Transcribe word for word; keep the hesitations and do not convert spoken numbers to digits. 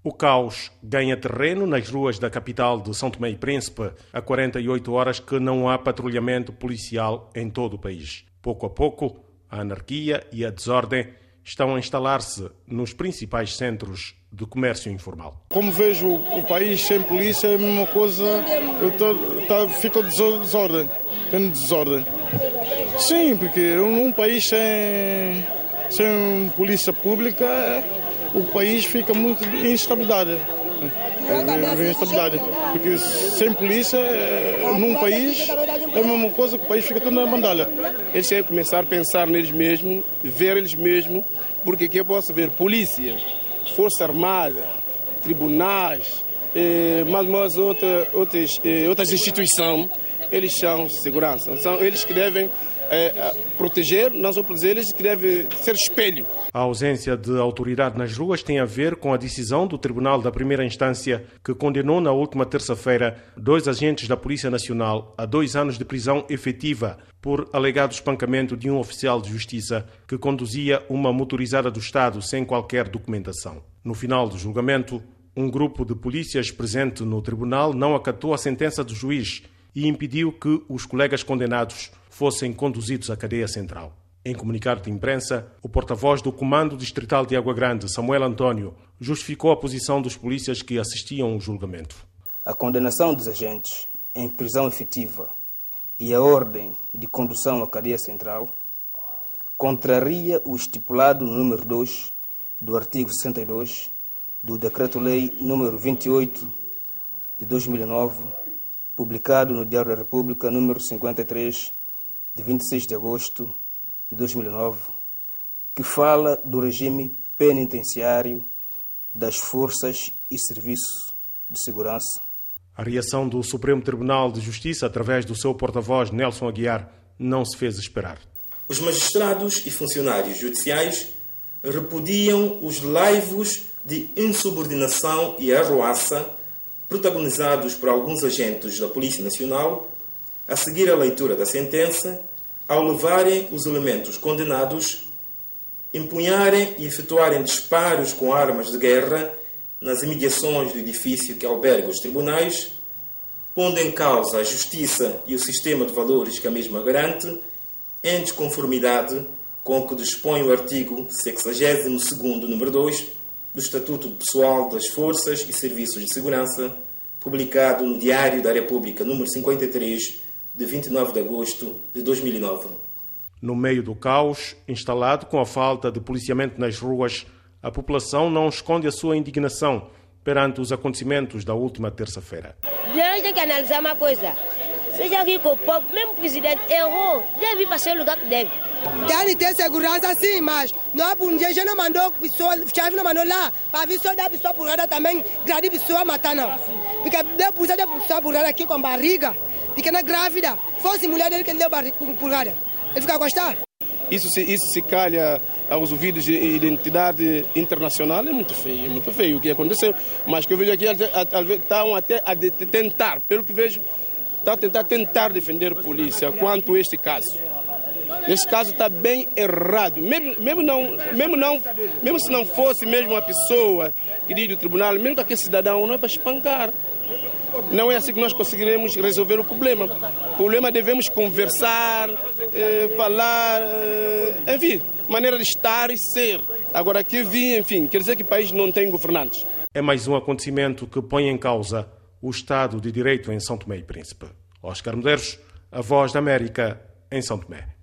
O caos ganha terreno nas ruas da capital de São Tomé e Príncipe. Há quarenta e oito horas que não há patrulhamento policial em todo o país. Pouco a pouco, a anarquia e a desordem estão a instalar-se nos principais centros de comércio informal. Como vejo o país sem polícia, é a mesma coisa, eu tô, tá, fica desordem, tem desordem. Sim, porque num país sem, sem polícia pública, o país fica muito em instabilidade. É, instabilidade. Porque sem polícia, num país, é a mesma coisa que o país fica tudo na bandalha. Eles têm que começar a pensar neles mesmos, ver eles mesmos, porque aqui eu posso ver polícia, Força Armada, tribunais, eh, mais umas outra, outras, eh, outras instituições, eles são segurança. São eles que devem eh, proteger, não só proteger, eles que devem ser espelho. A ausência de autoridade nas ruas tem a ver com a decisão do Tribunal da Primeira Instância que condenou na última terça-feira dois agentes da Polícia Nacional a dois anos de prisão efetiva por alegado espancamento de um oficial de justiça que conduzia uma motorizada do Estado sem qualquer documentação. No final do julgamento, um grupo de polícias presente no tribunal não acatou a sentença do juiz e impediu que os colegas condenados fossem conduzidos à cadeia central. Em comunicado de imprensa, o porta-voz do Comando Distrital de Água Grande, Samuel Antônio, justificou a posição dos polícias que assistiam ao julgamento. A condenação dos agentes em prisão efetiva e a ordem de condução à cadeia central contraria o estipulado no número dois do artigo sessenta e dois do Decreto-Lei número vinte e oito de dois mil e nove, publicado no Diário da República número cinquenta e três de vinte e seis de agosto de dois mil e nove, que fala do regime penitenciário das forças e serviços de segurança. A reação do Supremo Tribunal de Justiça, através do seu porta-voz Nelson Aguiar, não se fez esperar. Os magistrados e funcionários judiciais repudiam os laivos de insubordinação e arruaça protagonizados por alguns agentes da Polícia Nacional, a seguir a leitura da sentença, ao levarem os elementos condenados, empunharem e efetuarem disparos com armas de guerra nas imediações do edifício que alberga os tribunais, pondo em causa a justiça e o sistema de valores que a mesma garante, em desconformidade com o que dispõe o artigo sexagésimo segundo, número dois, do Estatuto Pessoal das Forças e Serviços de Segurança, publicado no Diário da República, número cinquenta e três, de vinte e nove de agosto de dois mil e nove. No meio do caos, instalado com a falta de policiamento nas ruas, a população não esconde a sua indignação perante os acontecimentos da última terça-feira. Deus tem que analisar uma coisa. Seja aqui com o povo, mesmo o presidente errou, deve ir para seu lugar que deve. Deve ter segurança sim, mas não, um dia já não mandou pessoa, chave não mandou lá, para vir só da pessoa burrada também, grande pessoa matar não. Porque depois da pessoa burrada aqui com barriga, pequena grávida, fosse mulher dele que ele deu barriga com burrada, ele fica a gostar. Isso se, isso se calha aos ouvidos de identidade internacional, é muito feio, é muito feio o que aconteceu. Mas que eu vejo aqui, estão até a tentar, pelo que vejo, estão a tentar, tentar defender a polícia quanto a este caso. Nesse caso está bem errado, mesmo, mesmo, não, mesmo, não, mesmo se não fosse mesmo a pessoa que diz do tribunal, mesmo que aquele cidadão não é para espancar. Não é assim que nós conseguiremos resolver o problema. O problema devemos conversar, eh, falar, eh, enfim, maneira de estar e ser. Agora aqui vi, enfim, quer dizer que o país não tem governantes. É mais um acontecimento que põe em causa o Estado de Direito em São Tomé e Príncipe. Oscar Medeiros, a Voz da América, em São Tomé.